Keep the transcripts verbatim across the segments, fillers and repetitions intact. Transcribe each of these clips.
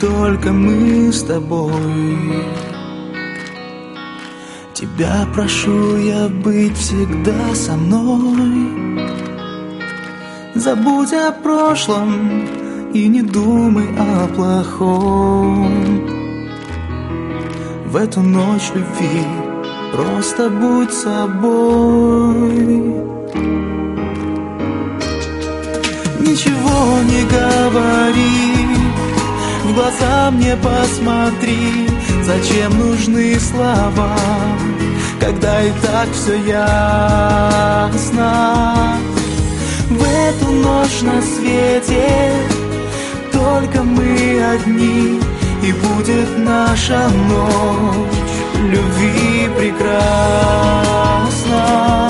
только мы с тобой. Тебя прошу я быть всегда со мной. Забудь о прошлом и не думай о плохом. В эту ночь любви просто будь собой. Ничего не говори, в глаза мне посмотри. Зачем нужны слова, когда и так все ясно? В эту ночь на свете только мы одни, и будет наша ночь любви прекрасна.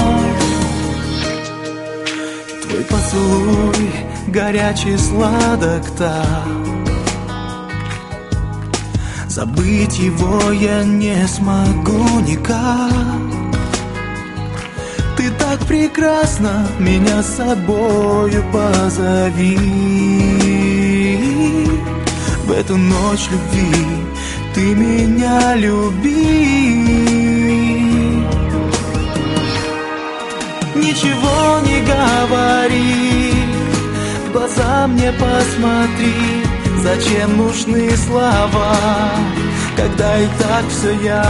Твой поцелуй горячий, сладок так, забыть его я не смогу никак. Ты так прекрасна, меня с собою позови. В эту ночь любви ты меня люби. Ничего не говори, в глаза мне посмотри. Зачем нужны слова, когда и так все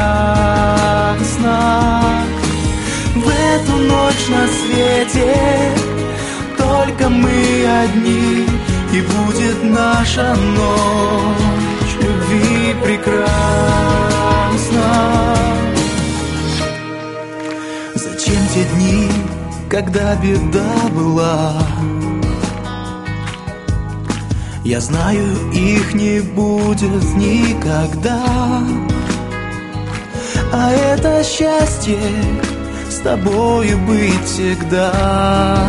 ясно? В эту ночь на свете только мы одни, и будет наша ночь любви прекрасна. Зачем те дни, когда беда была? Я знаю, их не будет никогда. А это счастье с тобою быть всегда.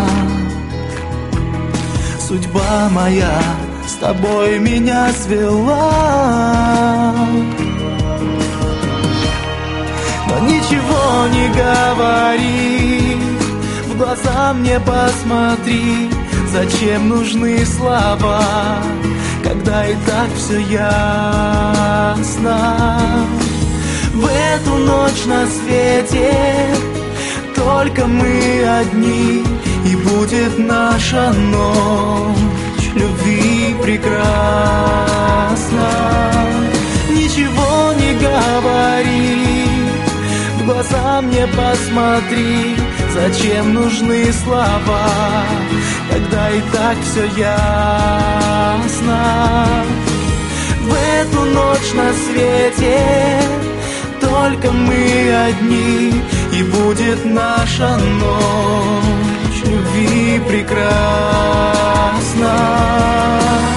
Судьба моя с тобой меня свела. Но ничего не говори, в глаза мне посмотри. Зачем нужны слова, когда и так все ясно? В эту ночь на свете только мы одни, и будет наша ночь любви прекрасна. Ничего не говори, в глаза мне посмотри. Зачем нужны слова, когда и так все ясно? В эту ночь на свете только мы одни, и будет наша ночь любви прекрасна.